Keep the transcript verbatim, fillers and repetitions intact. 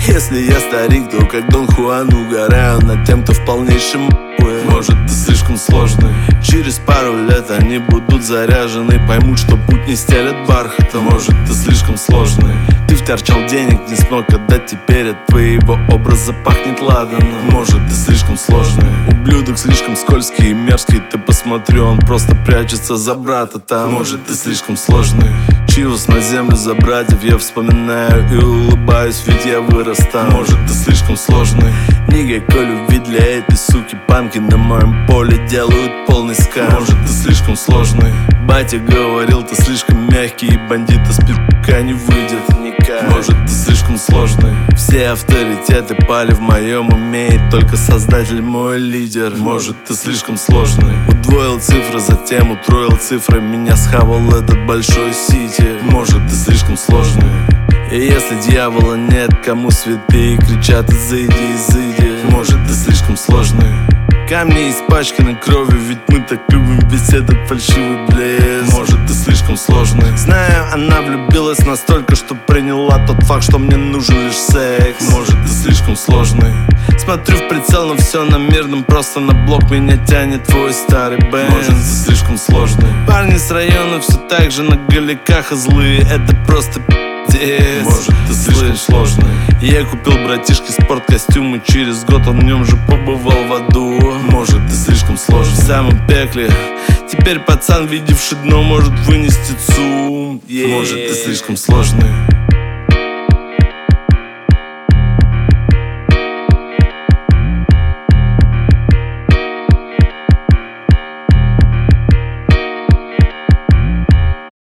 Если я старик, то как Дон Хуан угораю над тем, кто в полнейшем м***е. Может, ты слишком сложный. Через пару лет они будут заряжены, поймут, что путь не стелят бархатом. Может, ты слишком сложный. Ты вторчал денег, не смог отдать, теперь от твоего образа пахнет ладаном. Может, ты слишком сложный. Ублюдок слишком скользкий и мерзкий. Ты посмотри, он просто прячется за брата там. Может, ты слишком сложный. Чивос на землю за братьев я вспоминаю и улыбаюсь, ведь я вырос там. Может, ты слишком сложный. Никакой любви для этой суки. Панки на моем поле делают полный скам. Может, ты слишком сложный. Батя говорил, ты слишком мягкий, и бандита с пи***ка не выйдет никак. Может, ты слишком сложный. Все авторитеты пали в моем уме, и только создатель мой лидер. Может, ты слишком сложный. Удвоил цифры, затем утроил цифры. Меня схавал этот большой сити. Может, ты слишком сложный. И если дьявола нет, кому святые кричат: изыди, изыди. Может, ты слишком сложный. Камни испачканы кровью, ведь мы так любим весь этот фальшивый блеск. Может, ты слишком сложный. Знаю, она влюбилась настолько, что приняла тот факт, что мне нужен лишь секс. Может, ты слишком сложный. Смотрю в прицел, но все на мирном, просто на блок меня тянет твой старый бэнд. Может, ты слишком сложный. Парни с района все так же на галиках и злые, это просто пи***ц. Может, ты слишком сложный. Я купил братишке спорткостюм, и через год он в нем же побывал в аду. Может, ты слишком сложный. В самом пекле теперь пацан, видевший дно, может вынести цум. yeah. Может, ты слишком сложный.